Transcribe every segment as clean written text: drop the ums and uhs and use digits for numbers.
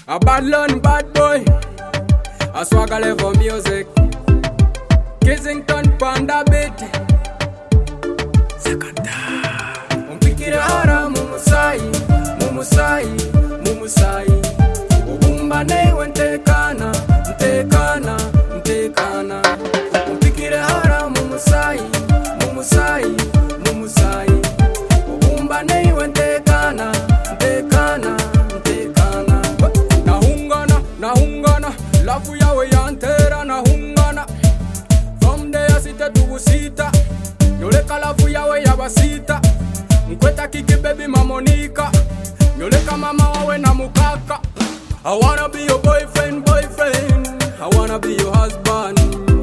A bad learn bad boy, a swagger level music. Kissington Panda beat. Zakata. Umpikira hara mumusai, mumusai, mumusai. Ubumba newe ntekana, ntekana, ntekana. Umpikira hara mumusai, mumusai, mumusai. Ubumba newe ntekana, ntekana, ntekana. Nahungana, lafu yawe yantera nahungana. From there sita tugusita, nyoleka lafu yawe yabasita. Mkweta kiki baby mamonika, nyoleka mama wawe na mukaka. I wanna be your boyfriend, boyfriend. I wanna be your husband.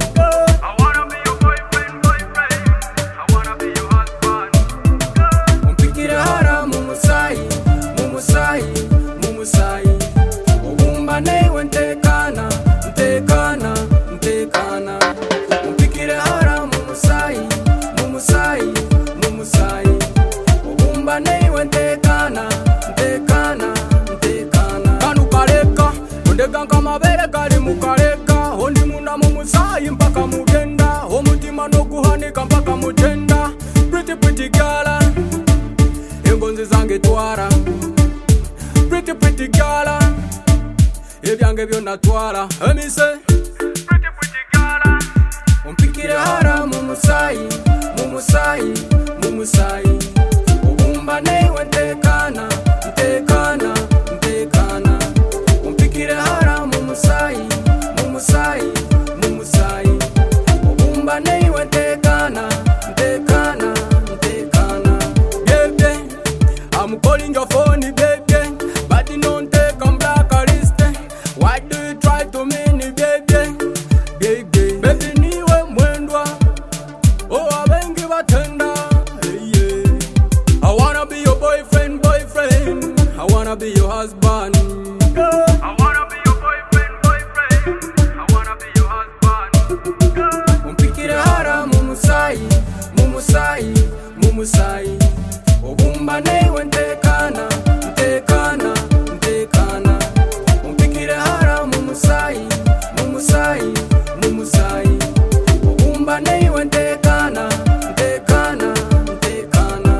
I wanna be your boyfriend, boyfriend. I wanna be your husband. Umpikira hara mumusai, mumusai, mumusai. Ubumba newe ntekana, ntekana, ntekana. Umpikira hara mumusai, mumusai, mumusai. Ubumba newe ntekana, ntekana, ntekana. Kanu kaleka, ondega kama bere kali mukaleka. Ondi muna mumusai mpaka mugenda. Omutima noguhanika mpaka mutenda. Pretty pretty girl, engonzi zange twara. Pretty pretty girl, ebyange byonna twala. Let me say, pretty pretty girl. Umpikira hara mumusai, mumusai, mumusai. Ubumba newe ntekana, ntekana, ntekana. Umpikira hara mumusai, mumusai, mumusai. Ubumba newe ntekana, ntekana, ntekana. Baby, I'm calling your phone, baby, but you don't take on blacklist. Why do you try to mean it, baby? Baby, baby niwe mwendwa, oh abengi batenda. Hey, yeah. I wanna be your boyfriend, boyfriend. I wanna be your husband. I wanna be your boyfriend, boyfriend. I wanna be your husband. Umpikira hara mumusai, mumusai, mumusai. Ubumba newe ntekana, ntekana, ntekana. Umpikira hara mumusai, mumusai, mumusai. Ubumba newe ntekana, ntekana, ntekana.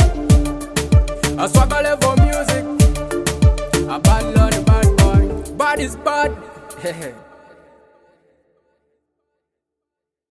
A swagger level music. A bad lord, bad boy. Bad is bad.